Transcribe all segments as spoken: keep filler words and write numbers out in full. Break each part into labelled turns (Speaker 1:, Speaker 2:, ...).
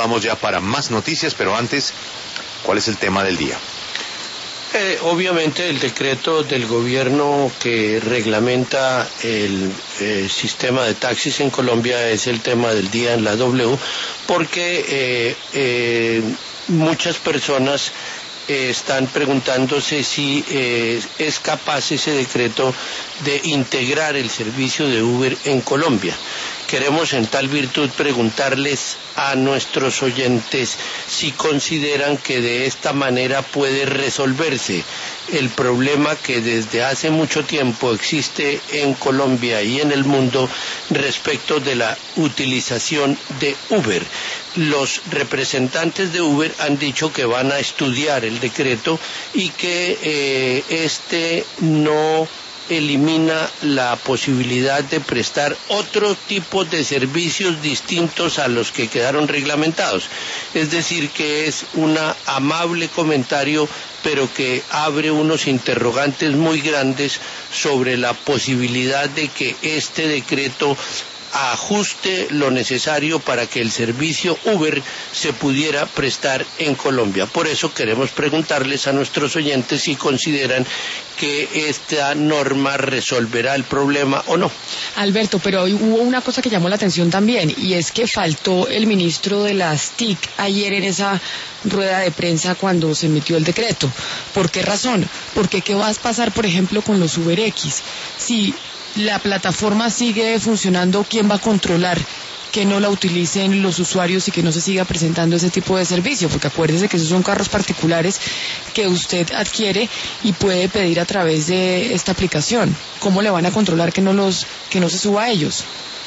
Speaker 1: vamos ya para más noticias, pero antes, ¿cuál es el tema del día?
Speaker 2: Eh, obviamente el decreto del gobierno que reglamenta el eh, sistema de taxis en Colombia es el tema del día en la W, porque eh, eh, muchas personas eh, están preguntándose si eh, es capaz ese decreto de integrar el servicio de Uber en Colombia. Queremos en tal virtud preguntarles a nuestros oyentes si consideran que de esta manera puede resolverse el problema que desde hace mucho tiempo existe en Colombia y en el mundo respecto de la utilización de Uber. Los representantes de Uber han dicho que van a estudiar el decreto y que eh, este no elimina la posibilidad de prestar otro tipo de servicios distintos a los que quedaron reglamentados. Es decir, que es un amable comentario, pero que abre unos interrogantes muy grandes sobre la posibilidad de que este decreto ajuste lo necesario para que el servicio Uber se pudiera prestar en Colombia. Por eso queremos preguntarles a nuestros oyentes si consideran que esta norma resolverá el problema o no.
Speaker 3: Alberto, pero hubo una cosa que llamó la atención también, y es que faltó el ministro de las T I C ayer en esa rueda de prensa cuando se emitió el decreto. ¿Por qué razón? Porque ¿qué va a pasar, por ejemplo, con los UberX? Si la plataforma sigue funcionando, ¿quién va a controlar que no la utilicen los usuarios y que no se siga presentando ese tipo de servicio? Porque acuérdese que esos son carros particulares que usted adquiere y puede pedir a través de esta aplicación. ¿Cómo le van a controlar que no los que no se suba a ellos?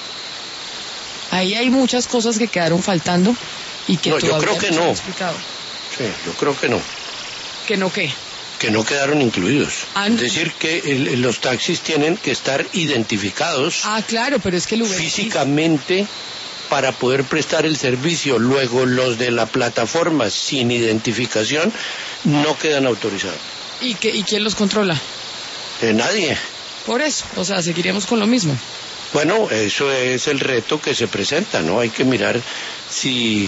Speaker 3: Ahí hay muchas cosas que quedaron faltando y que
Speaker 2: no,
Speaker 3: todavía
Speaker 2: yo creo que
Speaker 3: no se
Speaker 2: no.
Speaker 3: han explicado.
Speaker 2: Sí, yo creo que no.
Speaker 3: ¿Que no qué?
Speaker 2: Que no quedaron incluidos.
Speaker 3: Ah,
Speaker 2: es decir, que el, los taxis tienen que estar identificados
Speaker 3: ah, claro, pero es que el Uber
Speaker 2: físicamente para poder prestar el servicio. Luego los de la plataforma sin identificación no quedan autorizados.
Speaker 3: ¿Y, qué, y quién los controla?
Speaker 2: Eh, nadie.
Speaker 3: Por eso, o sea, seguiremos con lo mismo.
Speaker 2: Bueno, eso es el reto que se presenta, ¿no? Hay que mirar si,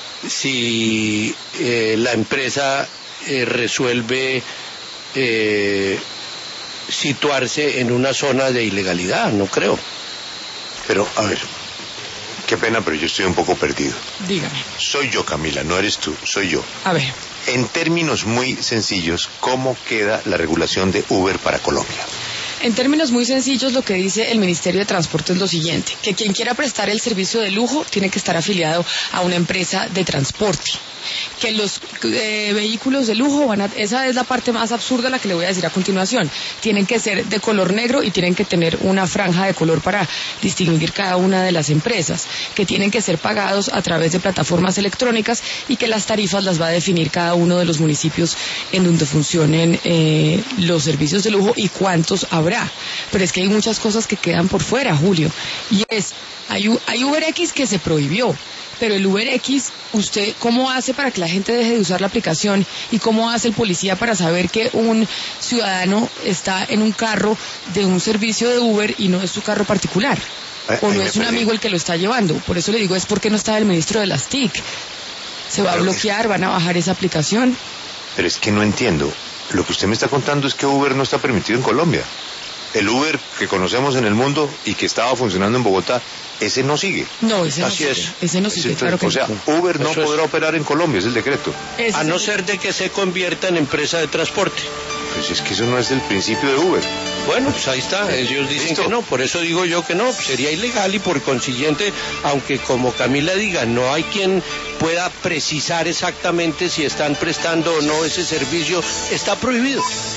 Speaker 2: si eh, la empresa Eh, resuelve eh, situarse en una zona de ilegalidad, no creo.
Speaker 1: Pero, a ver, qué pena, pero yo estoy un poco perdido.
Speaker 3: Dígame.
Speaker 1: Soy yo, Camila, no eres tú, soy yo.
Speaker 3: A ver.
Speaker 1: En términos muy sencillos, ¿cómo queda la regulación de Uber para Colombia?
Speaker 3: En términos muy sencillos, lo que dice el Ministerio de Transporte es lo siguiente, que quien quiera prestar el servicio de lujo tiene que estar afiliado a una empresa de transporte. Que los eh, vehículos de lujo van a, esa es la parte más absurda, la que le voy a decir a continuación, tienen que ser de color negro y tienen que tener una franja de color para distinguir cada una de las empresas, que tienen que ser pagados a través de plataformas electrónicas y que las tarifas las va a definir cada uno de los municipios en donde funcionen eh, los servicios de lujo y cuántos habrá. Pero es que hay muchas cosas que quedan por fuera, Julio, y es, hay, hay UberX que se prohibió. Pero el UberX, ¿usted cómo hace para que la gente deje de usar la aplicación? ¿Y cómo hace el policía para saber que un ciudadano está en un carro de un servicio de Uber y no es su carro particular?
Speaker 1: Eh,
Speaker 3: ¿O no es un
Speaker 1: perdí.
Speaker 3: amigo el que lo está llevando? Por eso le digo, es porque no está el ministro de las T I C. ¿Se va a bloquear? ¿Van a bajar esa aplicación?
Speaker 1: Pero es que no entiendo. Lo que usted me está contando es que Uber no está permitido en Colombia. El Uber que conocemos en el mundo y que estaba funcionando en Bogotá, ese no sigue.
Speaker 3: No, ese no
Speaker 2: Así
Speaker 3: sigue.
Speaker 2: es.
Speaker 3: Ese no sigue, claro que
Speaker 1: O sea,
Speaker 3: no.
Speaker 1: Uber no
Speaker 2: Eso es.
Speaker 1: podrá operar en Colombia, es el decreto.
Speaker 3: Ese
Speaker 2: A
Speaker 3: es
Speaker 2: no
Speaker 3: el-
Speaker 2: ser de que se convierta en empresa de transporte.
Speaker 1: Pues es que eso no es el principio de Uber.
Speaker 2: Bueno, pues ahí está, ellos dicen
Speaker 1: ¿Listo?
Speaker 2: que no, por eso digo yo que no, sería ilegal y por consiguiente, aunque como Camila diga, no hay quien pueda precisar exactamente si están prestando o no ese servicio, está prohibido.